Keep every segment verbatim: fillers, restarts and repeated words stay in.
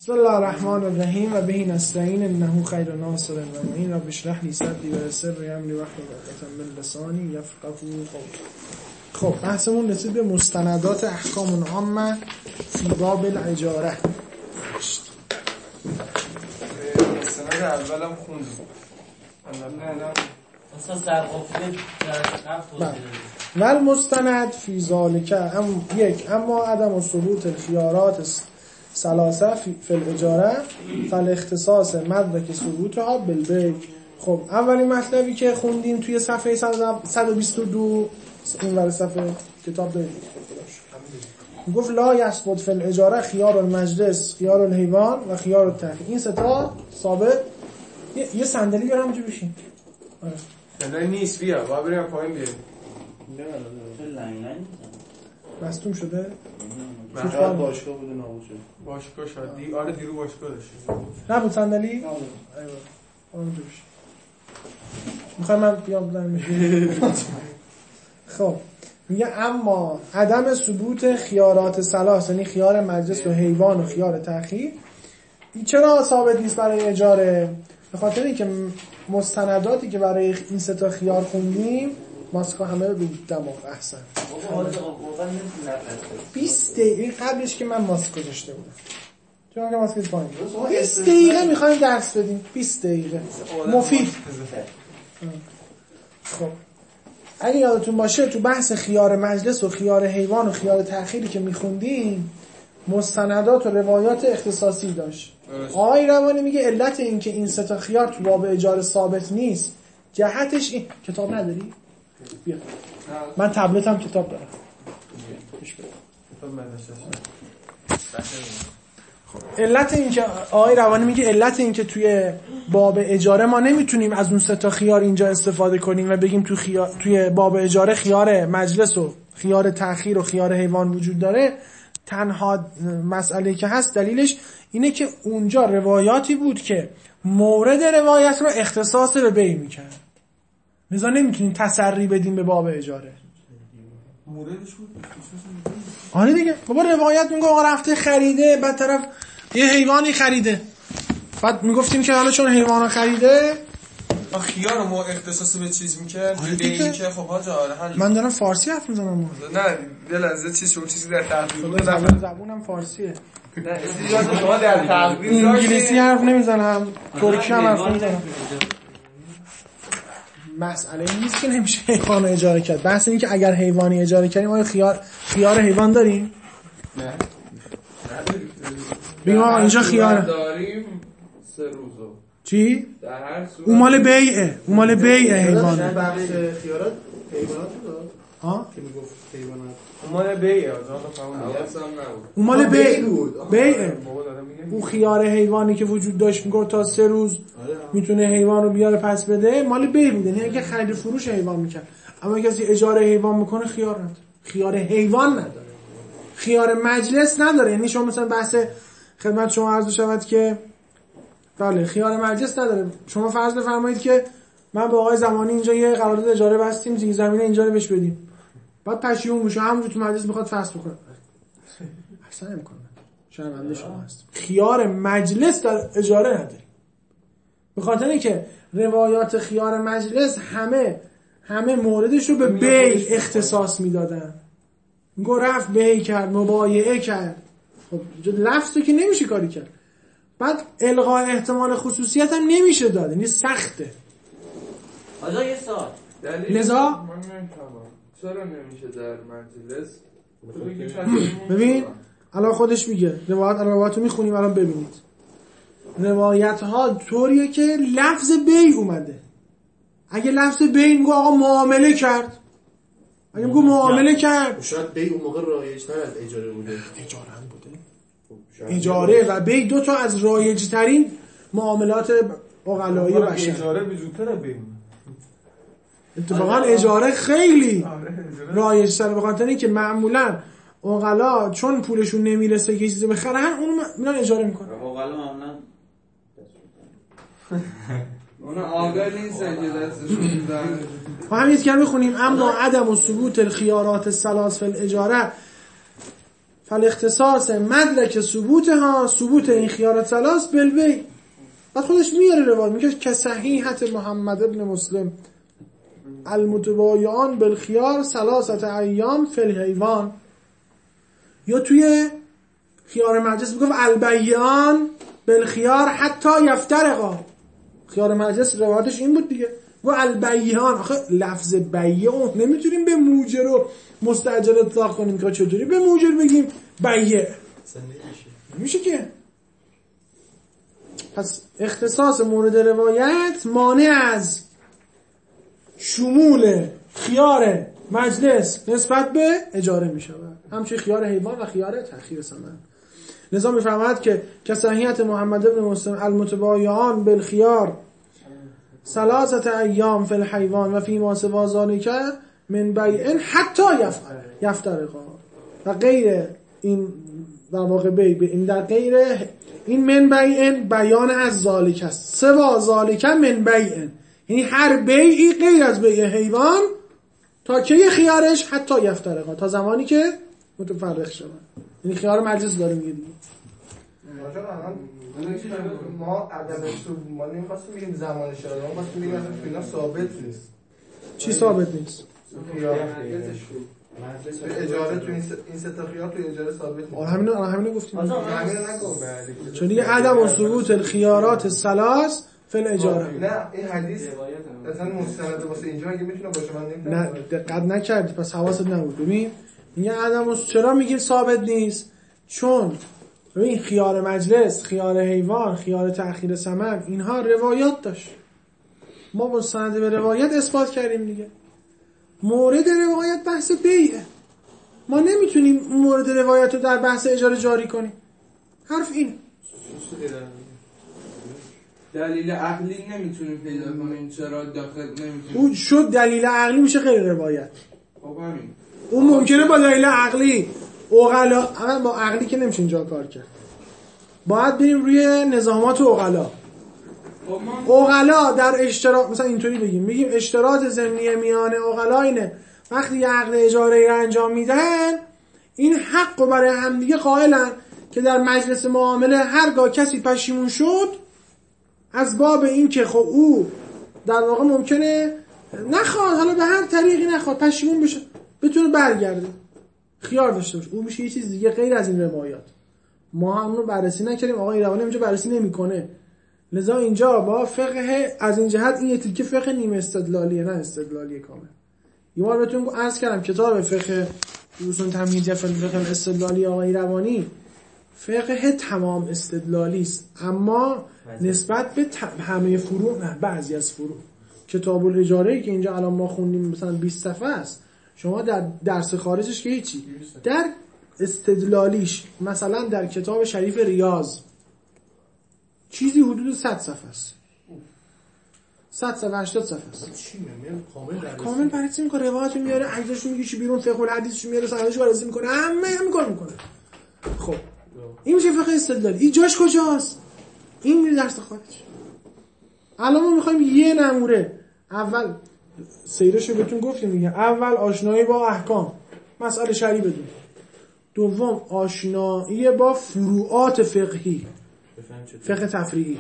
بسم الله الرحمن الرحیم و به نستعین انه خیر ناصر و معین. رب اشرح لی صدری و یسر لی امری واحلل عقدة من لسانی یفقهوا قولی. خب بحثمون رسید به مستندات احکام عامه فی باب الاجاره. مستند اولم خوندیم. اصلا سرقافیه در و المستند فی ذالک ام یک اما عدم ثبوت الخیارات ثلاثه فی الاجاره فالاختصاص مدرک ثبوتها بالبیع. خب اولین مطلبی که خوندیم توی صفحه صد و بیست و دو این ور صفحه کتاب دارید گفت لا یثبت فی الاجاره خیار المجلس خیار الحیوان و خیار التأخیر. این سه تا ثابت. یه, یه صندلی بیارم اونجا بشین. آره صندلی نیست، بیا با بریم پایین بیاریم. مصدوم شده؟ شاید باشگاه بوده نابود شده. باشگاه شاید دی... آره دیرو باشگاه داشته. نبود صندلی؟ ایوه اونجا بشین. میخوای من بیام بدم خب میگه اما عدم ثبوت خیارات ثلاث یعنی خیار مجلس و حیوان و خیار تأخیر چرا ثابت نیست برای اجاره؟ به خاطر اینکه مستنداتی که برای این سه تا خیار خوندیم ماسکا همه رو دماغ. احسن. بیست دقیقه قبلش که من ماسک گذاشته بودم چون که ماسک پایین بیست دقیقه میخوایم درس بدیم. بیست دقیقه مفید. خب اگه یادتون باشه تو بحث خیار مجلس و خیار حیوان و خیار تأخیری که میخوندیم مستندات و روایات اختصاصی داشت. آقای روانی میگه علت این که این سه تا خیار تو باب اجاره ثابت نیست جهتش این کتاب نداری؟ بیا من تبلتم کتاب دارم. علت این که آقای روانی میگه علت این که توی باب اجاره ما نمیتونیم از اون سه تا خیار اینجا استفاده کنیم و بگیم تو خیار توی باب اجاره خیار مجلس و خیار تأخیر و خیار حیوان وجود داره. تنها مسئله که هست دلیلش اینه که اونجا روایاتی بود که مورد روایت رو اختصاص به بیع میکرد. لذا نمیتونیم تسری بدیم به باب اجاره. موردش بود. آره دیگه. بابا روایت میگه آقا رفته خریده بعد طرف یه حیوانی خریده. بعد میگفتیم که حالا چون حیوانو خریده خیار ما اختصاص به چیز میکرد. به این که خب حاجا آره من دارم فارسی حرف میزنم. نه یه لحظه چیز شو چیزی در تحقیق بود. زبون زبونم فارسیه. نه استیجاد شما در تحقیق انگلیسی حرف نمیزنم، ترکی هم حرف نمیزنم. مسئله نیست که نمیشه حیوان اجاره کرد. بحث اینه که اگر حیوانی اجاره کردیم آیا خیار خیار حیوان داریم؟ نه. بگیم آقا اینجا خیار داریم سه روزو. چی؟ در هر صورت اون مال بیعه. اون مال بیعه حیوانه. بحث خیارات حیوانات بود. ها؟ که میگفت حیوانات. اون مال بیعه آجا فهمیدم. اصلا نبود. اون مال بیع بود. بیعه. اون خیار حیوانی که وجود داشت میگه تا سه روز میتونه حیوان رو بیاره پس بده مال بیع بود. یعنی اگه خرید فروش حیوان میکنه. اما کسی اجاره حیوان میکنه خیار نداره. خیار حیوان نداره. خیار مجلس نداره. یعنی شما مثلا بحث خدمت شما عرض شود که بله خیار مجلس نداره. شما فرض بفرمایید که من با آقای زمانی اینجا یه قرارداد اجاره بستیم زیر زمینه اینجا رو بهش بدیم. بعد پشیمون بشه همونجوری تو مجلس میخواد فسخ بکنه. اصلا نمیکنه. شرمنده شما هست. خیار مجلس در اجاره نداره. به خاطر اینکه روایات خیار مجلس همه همه موردش رو به بیع اختصاص میدادن. میگه رفت بیع کرد، مبایعه کرد. خب لفظو که نمیشه کاری کرد. بعد الغاء احتمال خصوصیت هم نمیشه داد. یعنی سخته. آجا یه سال لذا من نمی‌فهمم چرا نمیشه در مجلس. ببین الان خودش میگه روایت روایتو میخونیم الان ببینید. روایت ها طوریه که لفظ بیع اومده. اگه لفظ بیع میگه آقا معامله کرد. اگه میگه معامله کرد شاید بیع اون موقع رایج‌تر از اجاره بوده. اجاره هم بوده. اجاره و بیع دو تا از رایج‌ترین معاملات عقلایی بشر. اجاره وجودتره بیع. اتفاقا اجاره خیلی رایج‌تره به خاطر اینکه معمولا عقلا چون پولشون نمیرسه که چیزی بخرن اونو میرن اجاره میکنن. عقلا معمولا اونا آگاه نیستن که دستشون دارن. ما همین که میخونیم اما عدم و ثبوت الخیارات الثلاث فی الاجاره فالاختصاص مدرک ثبوتها، ثبوت این خیار ثلاث بالبی. بعد خودش میاره روایت میگه که صحیحت محمد ابن مسلم المتبایعان بالخیار ثلاثه ایام فی الحیوان. یا توی خیار مجلس میگفت البیعان بالخیار حتی یفترقا. خیار مجلس روایتش این بود دیگه، و البیعان. آخه لفظ بیع نمیتونیم به موجر و مستاجر اطلاق کنیم که چطوری به موجر بگیم بیع؟ نمیشه که. پس اختصاص مورد روایت مانع از شمول خیار مجلس نسبت به اجاره می شود، همچنین خیار حیوان و خیار تأخیر ثمن. لذا می فرماید که که صحیحت محمد ابن مسلم المتبایعان بالخیار ثلاثه ایام فی الحیوان و فی ما سوا ذلک من بیع حتی یفترقا. و غیر این در واقع بیع این در غیر این من بیع بیان از ذالک است. سوا ذالک من بیع یعنی هر بیعی غیر از بیع حیوان تا که خیارش حتی یفترقا، تا زمانی که متفرق شود. یعنی خیار مجلس داره میگه دیگه. ما عدم سود ما نمیخواستیم بگیم زمان شده، ما خواستیم بگیم اصلا تو اینا ثابت نیست. چی ثابت نیست؟ خیار اجاره تو این سه تا خیار تو اجاره ثابت نیست. آره همین همین گفتیم. همین نگو. چون دیگه عدم ثبوت الخيارات الثلاث فی الاجاره. نه این حدیث مثلا مستند واسه اینجا اگه میتونه باشه من نمیدونم. نه دقت نکردی پس حواست نبود. ببین میگه عدم چرا میگه ثابت نیست؟ چون ببین خیار مجلس، خیار حیوان، خیار تأخیر ثمن اینها روایات داشت. ما با سند به روایت اثبات کردیم دیگه. مورد روایت بحث بیعه. ما نمیتونیم مورد روایت رو در بحث اجاره جاری کنیم. حرف این. دلیل عقلی نمیتونیم پیدا کنیم چرا داخل نمیتونیم. اون شد دلیل عقلی میشه غیر روایت. خب همین. اون ممکنه با دلیل عقلی عقلا، اما با عقلی که نمیشه اینجا کار کرد. باید بریم روی نظامات عقلا. عقلا در اشتراط مثلا اینطوری بگیم، میگیم اشتراط ضمنی میان عقلا اینه وقتی یه عقد اجاره را انجام میدن این حق رو برای همدیگه قائلن که در مجلس معامله هرگاه کسی پشیمون شد از باب این که خب او در واقع ممکنه نخواد، حالا به هر طریقی نخواد پشیمون بشه، بتونه برگرده، خیار داشته باشه، او میشه یه چیز دیگه غیر از این روایات. ما هم رو بررسی نکردیم، آقا ایروانی اینجا بررسی نمیکنه. لذا اینجا با فقه از این جهت این یه تیکه فقه نیمه استدلالیه، نه استدلالیه کامل. یه بار بهتون عرض کردم کتاب فقه اصول تمهیدیه فقه استدلالی آقای ایروانی فقه تمام استدلالی است، اما نسبت به همه فروع نه، بعضی از فروع. کتاب الاجاره که اینجا الان ما خوندیم مثلا بیست صفحه است، شما در درس خارجش که هیچی، در استدلالیش مثلا در کتاب شریف ریاض چیزی حدود صد صفحه است، صد صفحه هشتاد صفحه است. چی میگم کامل درس کامل بررسی میکنه، روایتو میاره، عکساشو میگه بیرون، فقه الحدیثشو میاره، سندشو بررسی میکنه، همه هم کار میکنه. خب این میشه فقه استدلالی. این جاش کجاست؟ این میره درس خارج. الان ما میخوایم یه نمونه، اول سیرشو بهتون گفتیم دیگه، اول آشنایی با احکام مسائل شرعی بدون، دوم آشنایی با فروعات فقهی فقه تفریعی،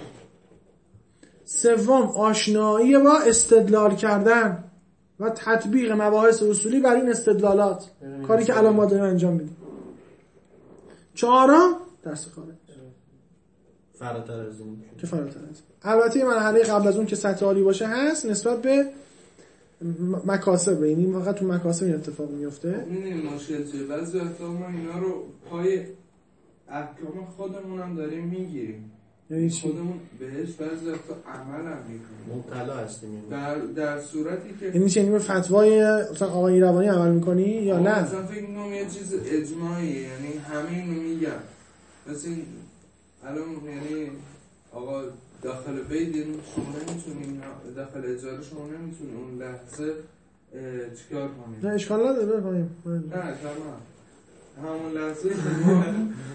سوم آشنایی با استدلال کردن و تطبیق مباحث اصولی بر این استدلالات، کاری که الان ما داریم انجام میدیم، چهارم درس خارج فراتر از اون که فراتر از البته یه مرحله قبل از اون که سطح عالی باشه هست نسبت به مکاسب، یعنی فقط تو مکاسب این اتفاق میفته. این مشکل چیه؟ بعضی وقتا ما اینا رو پای احکام خودمون هم داریم میگیریم، یعنی چی؟ خودمون بهش بعضی وقتا عمل هم میکنیم، مبتلا هستیم در در صورتی که یعنی چه، یعنی به فتوای مثلا آقای ایروانی عمل میکنی یا نه؟ مثلا فکر میکنم یه چیز اجماعیه، یعنی همه اینو میگن، مثلا الان یعنی آقا داخل بیت یعنی شما نمیتونین، داخل اجاره شما نمیتونین اون لحظه چیکار کنید؟ نه اشکال نداره بفهمیم. نه تمام همون لحظه که ما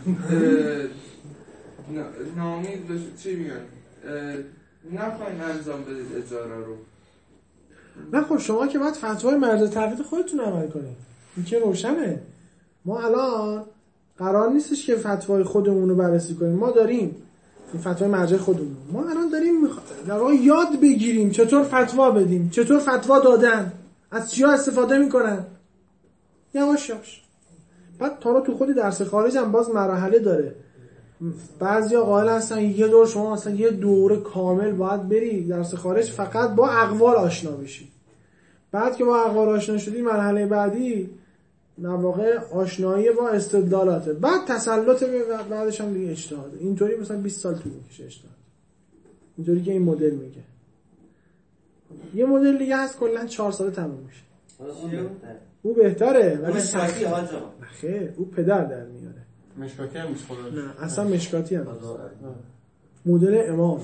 نامید بشه چی میگن نخواهیم انجام بدید اجاره رو. نه خب شما که باید فتوای مرز تقلید خودتون عمل کنید، این که روشنه. ما الان قرار نیستش که فتوای خودمون رو بررسی کنیم. ما داریم این فتوای مرجع خودمون، ما الان داریم میخوا... در واقع یاد بگیریم چطور فتوا بدیم، چطور فتوا دادن، از چیا استفاده میکنن، یواش یواش. بعد تا تو خود درس خارج هم باز مرحله داره. بعضیا قائل هستن یه دور شما مثلا یه دوره کامل باید بری درس خارج فقط با اقوال آشنا بشی. بعد که با اقوال آشنا شدی مرحله بعدی در واقع آشنایی با استدلالاته، بعد تسلط بعدش هم دیگه اجتهاد. اینطوری مثلا بیست سال طول میکشه اجتهاد. اینطوری که این مدل میگه. یه مدل دیگه هست کلا چهار ساله تموم میشه. او بهتره ولی سختی آجا. خیر او پدر در میاره. مشکاتی هم نیست خودش. نه اصلا مشکاتی هم نیست. مدل امام.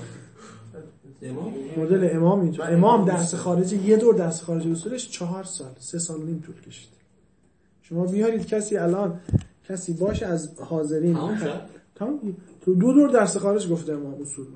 مدل امام اینجا. امام درس خارجی یه دور درس خارجی اصولش چهار سال، سه سال و نیم طول کشید. شما بیارید کسی الان کسی باشه از حاضرین تمام تو دو دور درس خارج گفته امام اصول.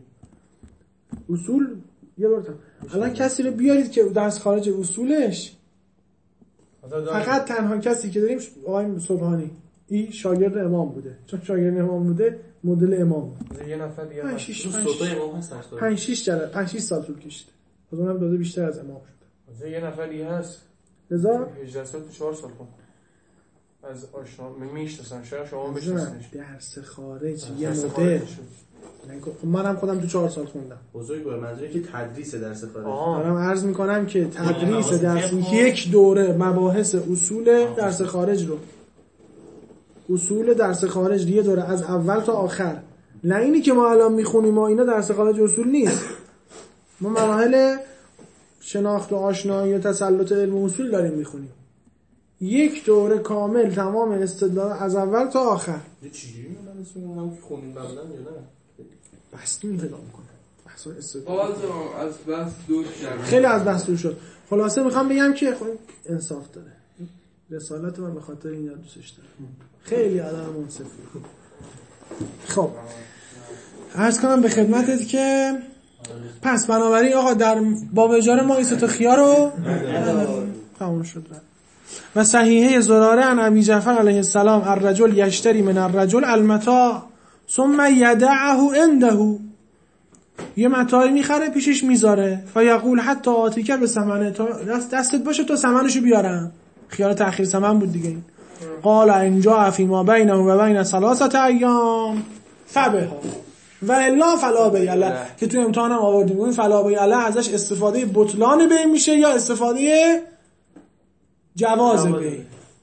اصول یه دور تمام. الان کسی رو بیارید که درس خارج اصولش فقط تنها کسی که داریم آقای صبحانی، این شاگرد امام بوده، چون شاگرد امام بوده مدل امام بوده. یه نفر دیگه پنج شش امام هست پنج شش جلسه پنج شش سال طول کشیده. از اونم داده بیشتر از امام شده. یه نفر دیگه هست لذا هجده سال تو چهار سال خوند. از آشنا میشناسن شاید شما بشناسنش. درس خارج یه مدل. منم خودم تو چهار سال خوندم. بزرگوار منظوری که تدریس درس خارج. دارم عرض میکنم که تدریس درس یک دوره مباحث اصول درس خارج رو اصول درس خارج یه دوره از اول تا آخر. نه اینی که ما الان میخونیم ما اینا درس خارج اصول نیست. ما مراحل شناخت و آشنایی و تسلط علم و اصول داریم میخونیم. یک دوره کامل تمام استدلال از اول تا آخر. یه چیزی من اسمم هم که خونیم بعدن یا نه؟ بس می پیدا میکنه. بحث استدلال. باز از بحث دور شد. خیلی از بحث دور شد. خلاصه میخوام بگم که خب انصاف داره. رسالت من به خاطر اینا دوستش دارم. خیلی آدم منصفی. خب عرض کنم به خدمتت که پس بنابراین آقا در باب اجاره ما این سه تا خیار رو تموم شد. و صحیحه زراره عن ابی جعفر علیه السلام الرجل یشتری من الرجل المتاع ثم یدعه عنده. یه متاعی میخره پیشش میذاره فیقول حتی آتیکر به ثمنه، دستت باشه تا ثمنشو بیارم. خیار تأخیر ثمن بود دیگه. این قال ان جاء فيما بينه و بين ثلاثه ایام فبها و الا فلا بیع، که تو امتحانم آوردیم این فلا بیع ازش استفاده بطلان بیع میشه یا استفاده جواز بیع.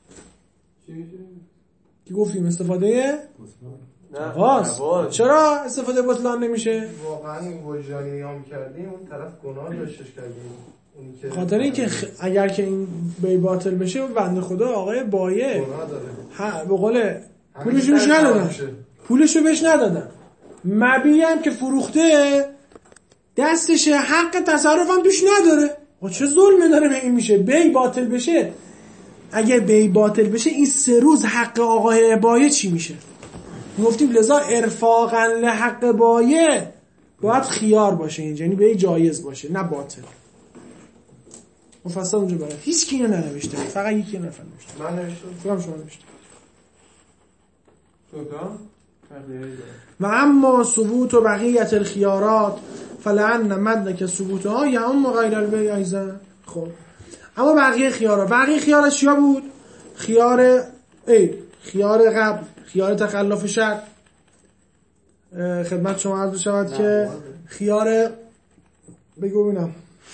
کی گفتیم استفاده جواز؟ چرا استفاده بطلان نمیشه؟ واقعا این وجدانی نیام کردیم اون طرف گناه داشتش کردیم. خاطر اینکه خ... اگر که این بی باطل بشه اون بنده خدا آقای بایع ها به قول پولشو بهش ندادن، پولشو بهش ندادن، مبیعی هم که فروخته دستشه، حق تصرف هم توش نداره. آقا چه ظلمه داره به این میشه؟ بی باطل بشه، اگه بی باطل بشه این سه روز حق آقای بایع چی میشه؟ گفتیم لذا ارفاقا لحق بایع باید خیار باشه اینجا، یعنی به جایز باشه نه باطل. مفصل اونجا برات هیچ کی اینو ننوشته، فقط یکی نفر نوشته. من نوشتم. خودم شما نوشتم. تو و اما ثبوت و بقیت الخيارات فلعن مدنک ثبوتها یعم غیر البیع ایضا. خب اما بقیه خیارا، بقیه خیارا چیا بود؟ خیار ای خیار قبل، خیار تخلف شرط. خدمت شما عرض شود که خیار بگو ببینم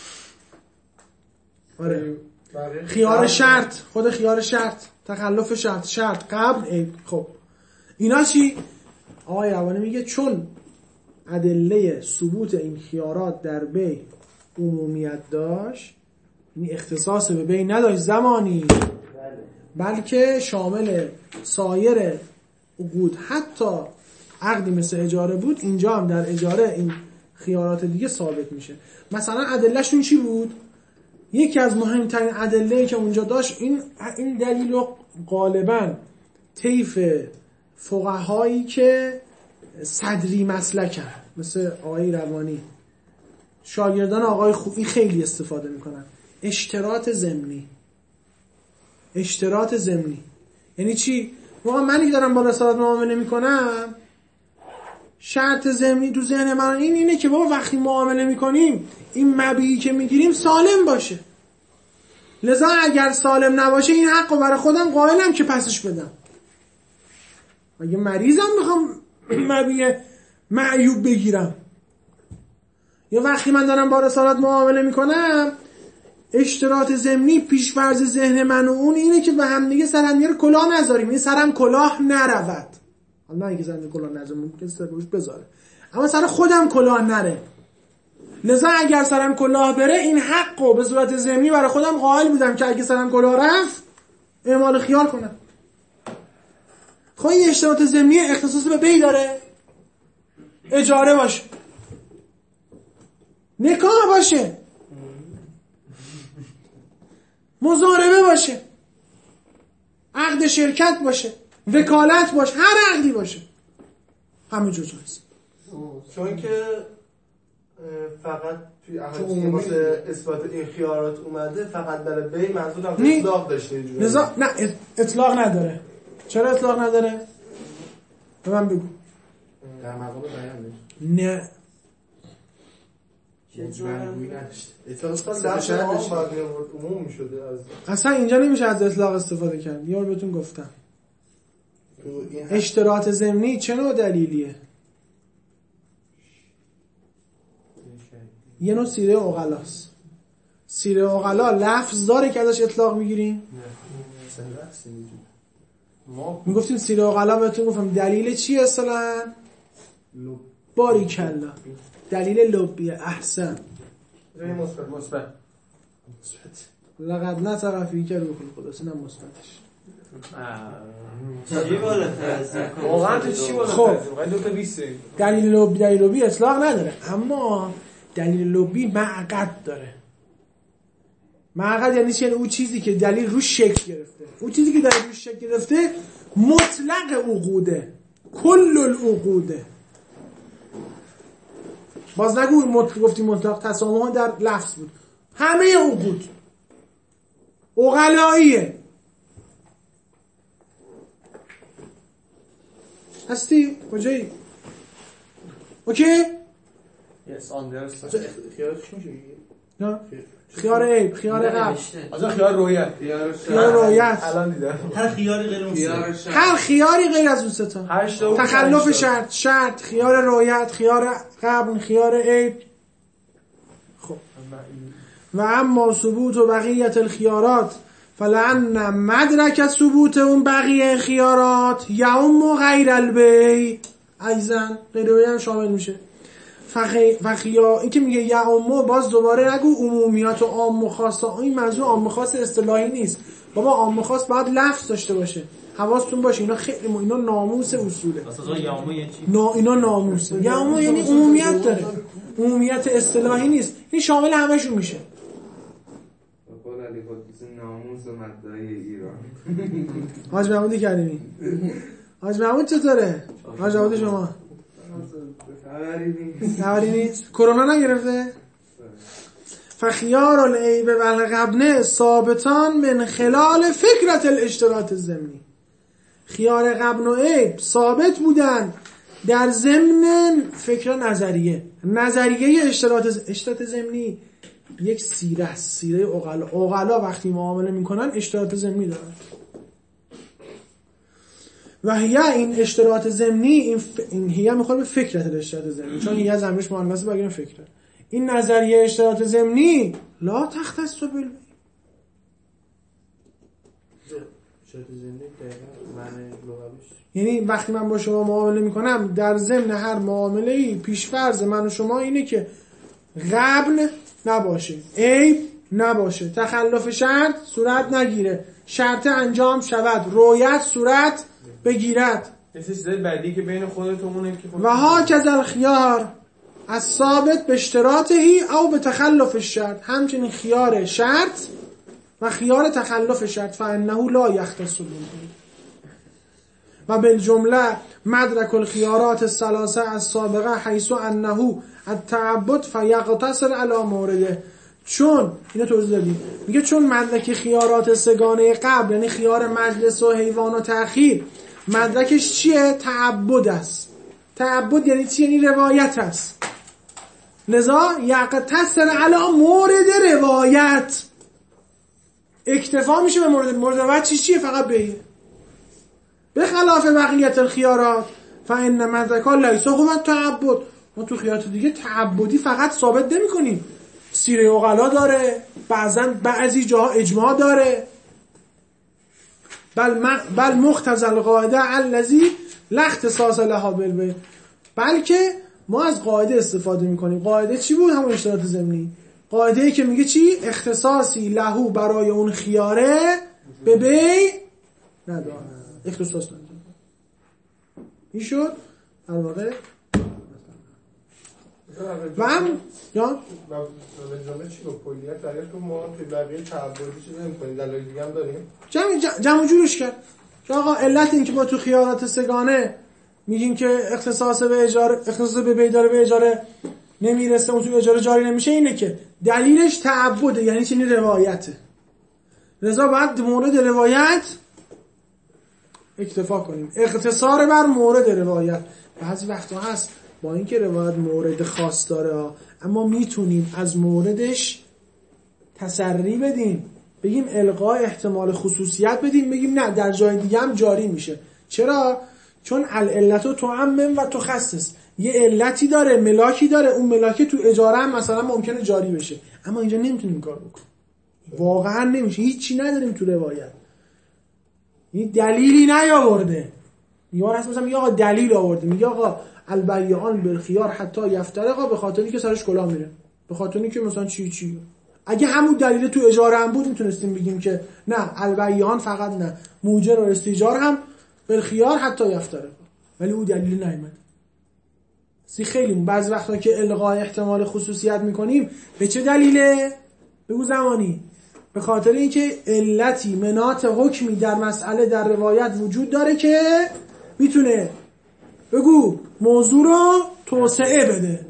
آره خیار شرط، خود خیار شرط، تخلف شرط، شرط قبل ای. خب اینا چی؟ آقای روانی میگه چون ادله ثبوت این خیارات در بیع عمومیت داشت، یعنی اختصاص به بیع نداشت زمانی، بلکه شامل سایر عقود حتی عقدی مثل اجاره بود، اینجا هم در اجاره این خیارات دیگه ثابت میشه. مثلا ادلهشون چی بود؟ یکی از مهمترین ادله‌ای که اونجا داشت این این دلیل رو غالبا طیف فقهایی که صدری مسلکن مثل آقای روانی، شاگردان آقای خوبی خیلی استفاده میکنن. اشتراط ضمنی. اشتراط ضمنی یعنی چی؟ واقعا منی که دارم با رسالت معامله میکنم شرط ضمنی تو ذهن من این اینه که بابا وقتی معامله میکنیم این مبیعی که میگیریم سالم باشه. لذا اگر سالم نباشه این حقو برای خودم قائلم که پسش بدم. اگه مریضم میخوام مبیع معیوب بگیرم. یا وقتی من دارم با رسالت معامله میکنم اشتراط ضمنی پیش فرض ذهن من و اون اینه که به هم دیگه سر هم دیگه کلاه نذاریم. این سرم کلاه نرود. حالا نه اینکه سرم کلاه نذارم ممکنه سر روش بذاره. اما سر خودم کلاه نره. لذا اگر سرم کلاه بره این حقو به صورت ضمنی برای خودم قائل بودم که اگه سرم کلاه رفت اعمال خیار کنم. خب این اشتراط ضمنی اختصاص به بی داره. اجاره باشه. نکاح باشه. مضاربه باشه. عقد شرکت باشه. وکالت باشه. هر عقدی باشه. همه جا جایز. چون که فقط توی احادیث واسه اثبات این خیارات اومده فقط برای بی منظور هم اطلاق داشته اینجوری. نزا... نه اطلاق نداره. چرا اطلاق نداره؟ به من بگو. در مقام بیان نه. اطلاق عموم شده از اصلا اینجا نمیشه از اطلاق استفاده کرد. یار بهتون گفتم. اشتراط ضمنی چه نوع دلیلیه؟ یه نوع سیره عقلاست. سیره عقلا لفظ داره که ازش اطلاق میگیریم؟ ما میگفتیم سیره عقلا بهتون گفتم دلیل چیه اصلا؟ باریکلا دلیل لبیه. احسن مثبت مثبت لقد نه طرفی که روح القدس نه مثبتش. چی بالاتر از واقعا تو چی بالاتر؟ خب واقعا دو تا بیست دلیل لبی دلیل لبی اطلاق نداره اما دلیل لبی معقد داره. معقد یعنی چی؟ یعنی اون چیزی که دلیل روش شکل گرفته. اون چیزی که دلیل روش شکل گرفته مطلق عقوده. کل العقوده. باز نگو مطلق گفتیم مطلق تسامح در لفظ بود. همه عقود عقلاییه. هستی؟ کجایی؟ اوکی؟ یس آندرست خیارش میشه نه خیار عیب خیار قبل از خیار رویت خیار رویت الان دیدم هر خیاری غیر اون سه هر خیاری غیر از اون سه تا تخلف شرط شرط خیار رویت خیار قبل خیار عیب. خب و اما ثبوت و بقیت الخيارات فلعن مدرک ثبوت اون بقیه خیارات یوم غیر البی ایزن غیر البی هم شامل میشه. فخی فخیا این که میگه یوم باز دوباره نگو عمومیات و عام و خاص. این موضوع عام و خاص اصطلاحی نیست بابا. عام و خاص باید لفظ داشته باشه. حواستون باشه اینا خیلی م... اینا ناموس اصوله. اساسا یوم یعنی چی؟ نا اینا ناموسه. یوم یعنی عمومیت داره. عمومیت اصطلاحی نیست. این شامل همه‌شون میشه. قول علی قدسی ناموس و مدعی ایران. حاج محمودی کریمی. حاج محمود چطوره؟ حاج محمود شما خبری نیست. خبری نیست؟ کرونا نگرفته؟ فخیار العیب و الغبن ثابتان من خلال فکرت الاشتراط الضمنی. خیار غبن و عیب ثابت بودن در ضمن فکر نظریه. نظریه اشتراط اشتراط ضمنی یک سیره است. سیره عقلا. عقلا وقتی معامله میکنن اشتراط ضمنی دارن. و هی این اشتراط ضمنی این ف... این هی میخواد به فکرت اشتراط ضمنی چون هی از امرش مؤنث بگیم فکر. این نظریه اشتراط ضمنی لا تختص بال اشتراط ضمنی دقیقاً معنی لغویش یعنی وقتی من با شما معامله میکنم در ضمن هر معامله‌ای پیش‌فرض من و شما اینه که غبن نباشه، عیب نباشه، تخلف شرط صورت نگیره، شرط انجام شود، رویت صورت بگیرد. یه چیزای بعدی که بین خودتونه که و ها کذا الخيار از ثابت به اشتراطهی او به تخلف شرط. همچنین خیار شرط و خیار تخلف شرط فانه لا یختص به و بالجمله مدرک الخيارات الثلاثه السابقه حيث انه التعبد فیقتصر علی مورده. چون اینو توضیح دادیم میگه چون مدرک خیارات سگانه قبل یعنی خیار مجلس و حیوان و تأخیر مدرکش چیه؟ تعبد است. تعبد یعنی چی؟ یعنی روایت است. لذا یقتصر علی مورد روایت، اکتفا میشه به مورد مورد روایت. چی چیه؟ فقط بیه. به خلاف بقیت الخیارات فان مدرک لیس هو تعبد. ما تو خیارات دیگه تعبدی فقط ثابت نمی کنیم، سیره عقلا داره، بعضا بعضی جاها اجماع داره. بل بل مقتضى القاعده الذی لا اختصاص لها بالبیع. بلکه ما از قاعده استفاده میکنیم. قاعده چی بود؟ همون اشتراط ضمنی. قاعده ای که میگه چی؟ اختصاصی لهو برای اون خیاره به بیع نداره، اختصاص نداره. این شد در واقع. و هم جان نظام چی با کلیت دریافت که ما توی بقیه تعبدی چیز نمی‌کنیم، دلایل دیگه هم داریم. جمع جمع جورش کرد که آقا علت این که ما تو خیارات سگانه میگیم که اختصاص به اجاره، اختصاص به بیع داره به اجاره نمیرسه، اون تو اجاره جاری نمیشه، اینه که دلیلش تعبده، یعنی چنین روایته. لذا باید مورد روایت اکتفا کنیم. اختصار بر مورد روایت. بعضی وقتا هست با اینکه روایت مورد خاص داره اما میتونیم از موردش تسری بدیم، بگیم الغای احتمال خصوصیت بدیم، بگیم نه در جای دیگه هم جاری میشه. چرا؟ چون العلت تعمم و تخصص. یه علتی داره، ملاکی داره، اون ملاکی تو اجاره هم مثلا ممکنه جاری بشه، اما اینجا نمیتونیم کار بکنیم، واقعا نمیشه، هیچی نداریم تو روایت، این دلیلی نیاورده. یار هست مثلا میگه آقا دلیل آورده، میگه آقا البیعان بالخیار حتی یفترقا، به خاطری که سرش کلاه میره، به خاطری که مثلا چی چی. اگه همون دلیل تو اجاره هم بود میتونستیم بگیم که نه البیعان فقط نه، موجر و استیجار هم بالخیار حتی یفترقا، ولی اون دلیل نیامد. سی خیلی بعضی وقتا که الغای احتمال خصوصیت میکنیم به چه دلیله؟ بگو زمانی. به خاطر اینکه علتی مناط حکمی در مسئله در روایت وجود داره که میتونه بگو موضوع رو توسعه بده.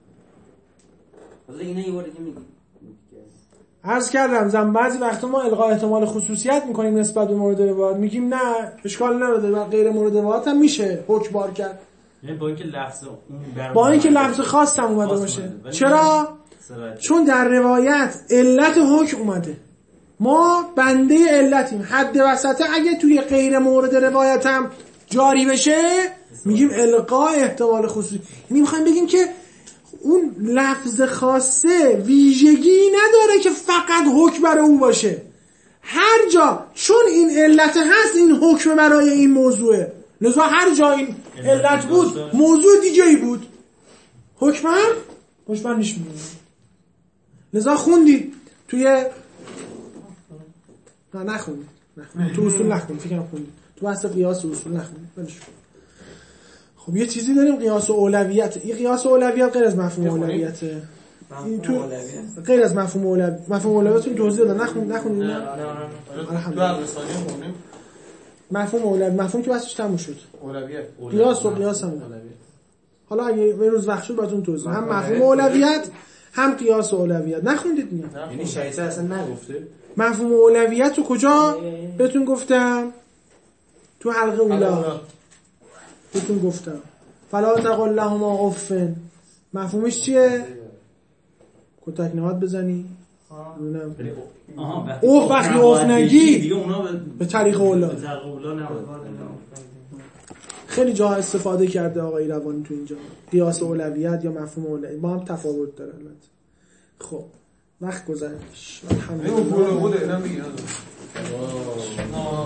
حالا اینا یه بار دیگه میگم. عرض کردم زن بعضی وقتا ما الغای احتمال خصوصیت میکنیم نسبت به مورد روایت، میگیم نه اشکال نداره و غیر مورد روایت هم میشه حکم بار کرد، یعنی با اینکه لفظ با اینکه لفظ خاص هم اومده باشه. چرا؟ چون در روایت علت حکم اومده، ما بنده علتیم، حد وسطه. اگه توی غیر مورد روایت هم جاری بشه میگیم الغای احتمال خصوصی، یعنی میخوایم بگیم که اون لفظ خاصه ویژگی نداره که فقط حکم برای اون باشه، هر جا چون این علت هست این حکم برای این موضوعه، لذا هر جا این علت بود موضوع دیگه ای بود، حکم هم حکم هم نشمیده. لذا خوندید توی نه نخوندید نخوندید تو اصول نخوندید، فکرم خوندید تو بحث قیاس و اصول نخوندید. بلش خب یه چیزی داریم قیاس و اولویت. این قیاس و اولویت غیر از مفهوم اولویته، این تو غیر از مفهوم اولویت. مفهوم اولویتون توضیح دادن، نخوند نخوندید؟ نه نه تو عربستانی خوندیم مفهوم اولویت، مفهوم که بحثش تموم شد. اولویت قیاس و قیاس هم اولویت. حالا اگه یه روز وقت شد براتون توضیح، هم مفهوم اولویت هم قیاس و اولویت. نخوندید نه؟ یعنی شایسته اصلا نگفته مفهوم اولویت رو کجا بهتون گفتم؟ تو حلقه اولا بهتون گفتم فلا تقل لهما اف. مفهومش چیه؟ کتک نهاد بزنی نونم اوه وقتی اوف نگی به طریق اولا. خیلی جا استفاده کرده آقای روانی تو اینجا، قیاس اولویت یا مفهوم اولویت با هم تفاوت داره. خب وقت گذشت الحمدلله.